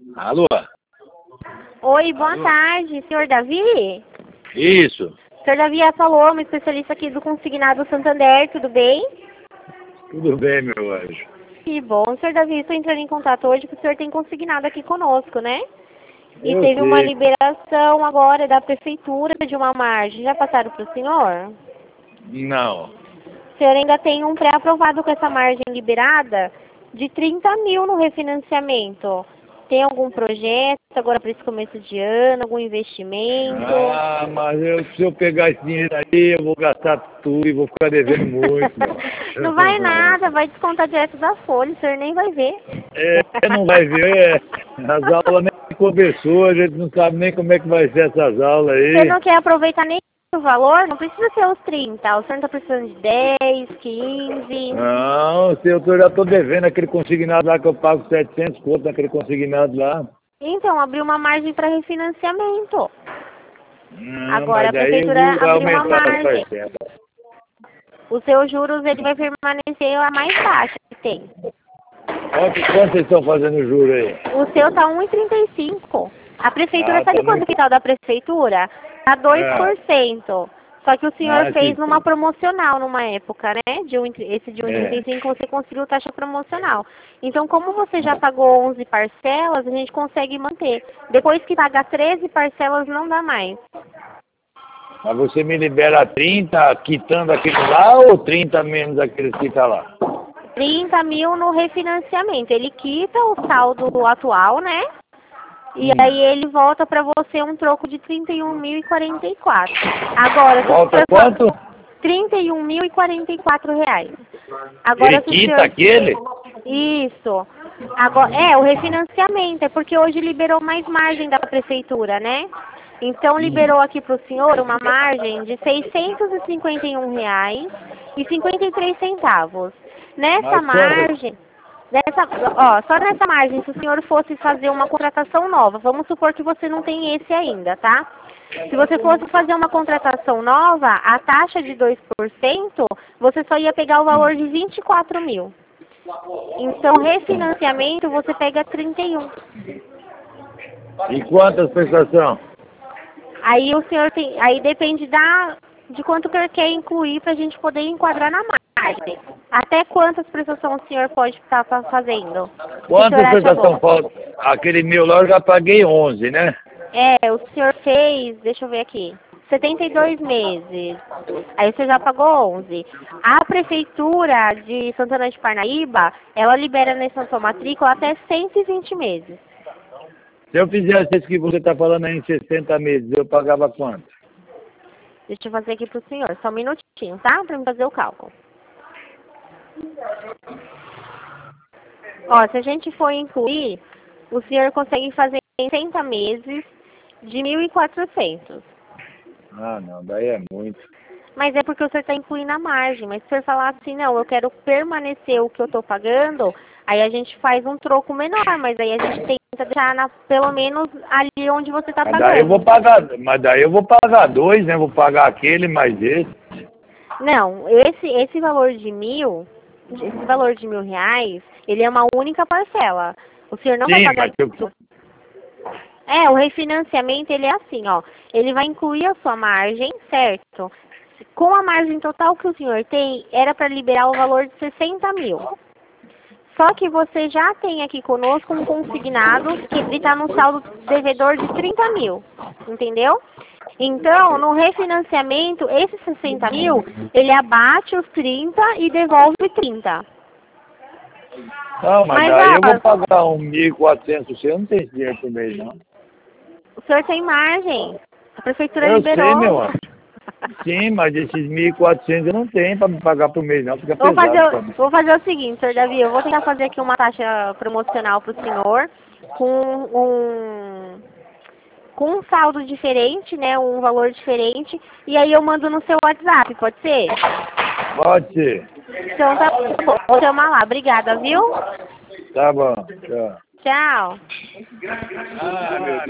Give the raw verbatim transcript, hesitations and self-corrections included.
Alô? Oi, boa Alô? tarde, senhor Davi? Isso. Senhor Davi, é a Paloma, especialista aqui do Consignado Santander, tudo bem? Tudo bem, meu anjo. Que bom. Senhor Davi, estou entrando em contato hoje porque o senhor tem consignado aqui conosco, né? E Eu teve uma sei. liberação agora da prefeitura de uma margem. Já passaram para o senhor? Não. O senhor ainda tem um pré-aprovado com essa margem liberada de trinta mil no refinanciamento. Tem algum projeto agora para esse começo de ano, algum investimento? Ah, mas eu, se eu pegar esse dinheiro aí, eu vou gastar tudo e vou ficar devendo muito, meu anjo. Não vai nada, vai descontar direto da folha, o senhor nem vai ver. É, não vai ver. É. As aulas nem começou, a gente não sabe nem como é que vai ser essas aulas Você aí. não quer aproveitar nem o valor? Não precisa ser os trinta, o senhor não está precisando de dez, quinze. Não, se eu tô, já estou devendo aquele consignado lá que eu pago setecentos conto naquele consignado lá. Então, abriu uma margem para refinanciamento. Não, Agora mas a daí o prefeitura juro vai abriu uma aumentar as margem. parcelas. Os seus juros ele vai permanecer a mais baixa que tem. Quanto, quanto vocês estão fazendo juro aí? O seu tá um e trinta e cinco. A prefeitura, Ah, sabe tá quanto muito. que tá o da prefeitura? Tá dois Ah, por cento. Só que o senhor ah, fez sim, numa sim. promocional numa época, né? De um, esse de um e trinta É. e cinco você conseguiu taxa promocional. Então, como você já pagou onze parcelas, a gente consegue manter. Depois que pagar treze parcelas, não dá mais. Mas você me libera trinta quitando aquele lá ou trinta menos aqueles que tá lá? trinta mil no refinanciamento. Ele quita o saldo atual, né? E Hum. aí ele volta para você um troco de trinta e um mil e quarenta e quatro. Agora, se o Volta senhor quanto? trinta e um mil e quarenta e quatro reais. Ele Agora, se o quita senhor... aquele? Isso. Agora, é, o refinanciamento, é porque hoje liberou mais margem da prefeitura, né? Então, Hum. liberou aqui para o senhor uma margem de seiscentos e cinquenta e um reais e cinquenta e três centavos. Nessa Mas quanto? margem... Nessa, ó, só nessa margem, se o senhor fosse fazer uma contratação nova, vamos supor que você não tem esse ainda, tá? Se você fosse fazer uma contratação nova, a taxa de dois por cento, você só ia pegar o valor de vinte e quatro mil. Então, refinanciamento, você pega trinta e um. E quantas prestações? Aí o senhor tem, aí depende da, de quanto que ele quer incluir para a gente poder enquadrar na margem. Até quantas prestações o senhor pode estar fazendo? O que o senhor Quantas acha bom? prestações faltam? Aquele meu lá eu já paguei onze, né? É, o senhor fez, deixa eu ver aqui, setenta e dois meses. Aí você já pagou onze. A prefeitura de Santana de Parnaíba, ela libera nessa sua matrícula até cento e vinte meses. Se eu fizesse isso que você está falando aí em sessenta meses, eu pagava quanto? Deixa eu fazer aqui pro senhor, só um minutinho, tá? Para me fazer o cálculo. Ó, se a gente for incluir, o senhor consegue fazer em sessenta meses de mil e quatrocentos. Ah, não, daí é muito. Mas é porque o senhor está incluindo a margem. Mas se o senhor falar assim, não, eu quero permanecer o que eu estou pagando, aí a gente faz um troco menor, mas aí a gente tenta deixar na, pelo menos ali onde você está Mas daí eu vou pagando. pagar, mas daí eu vou pagar dois, né? Vou pagar aquele mais esse. Não, esse, esse valor de mil, esse valor de mil reais, ele é uma única parcela. O senhor não vai Sim, pagar mas eu, isso. É, o refinanciamento, ele é assim, ó. Ele vai incluir a sua margem, certo? Com a margem total que o senhor tem, era para liberar o valor de sessenta mil. Só que você já tem aqui conosco um consignado que ele está no saldo devedor de trinta mil, entendeu? Então, no refinanciamento, esses sessenta mil, ele abate os trinta e devolve trinta. não, mas Mas, daí eu vou ó, pagar um mil e quatrocentos, você não tem esse dinheiro por mês, não. o senhor tem margem. A prefeitura Eu sei, meu liberou. anjo. Sim, mas esses mil e quatrocentos eu não tenho para me pagar por mês, não. Fica Vou fazer, pesado para o- mim. vou fazer o seguinte, senhor Davi, eu vou tentar fazer aqui uma taxa promocional para o senhor com um, com um saldo diferente, né, um valor diferente, e aí eu mando no seu WhatsApp, pode ser? Pode ser. Então tá bom, vou chamar lá, obrigada, viu? Tá bom. Tchau. Tchau. Ah, meu Deus.